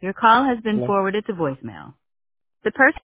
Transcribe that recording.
Your call has been Hello? forwarded to voicemail. The person